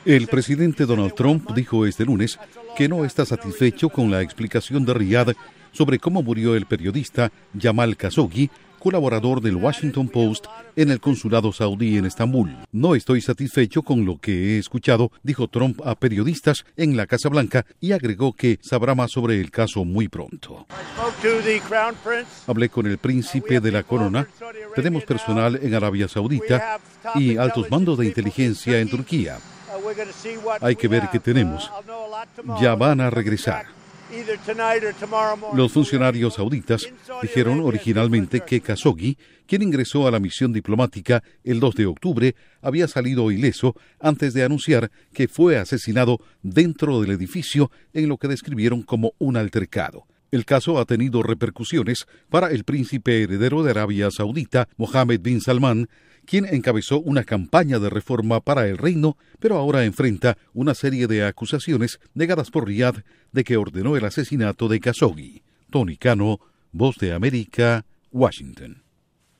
El presidente Donald Trump dijo este lunes que no está satisfecho con la explicación de Riyadh sobre cómo murió el periodista Jamal Khashoggi, colaborador del Washington Post en el consulado saudí en Estambul. No estoy satisfecho con lo que he escuchado, dijo Trump a periodistas en la Casa Blanca y agregó que sabrá más sobre el caso muy pronto. Hablé con el príncipe de la corona, tenemos personal en Arabia Saudita y altos mandos de inteligencia en Turquía. Hay que ver qué tenemos. Ya van a regresar. Los funcionarios sauditas dijeron originalmente que Khashoggi, quien ingresó a la misión diplomática el 2 de octubre, había salido ileso antes de anunciar que fue asesinado dentro del edificio en lo que describieron como un altercado. El caso ha tenido repercusiones para el príncipe heredero de Arabia Saudita, Mohammed bin Salman, quien encabezó una campaña de reforma para el reino, pero ahora enfrenta una serie de acusaciones negadas por Riyadh de que ordenó el asesinato de Khashoggi. Tony Cano, Voz de América, Washington.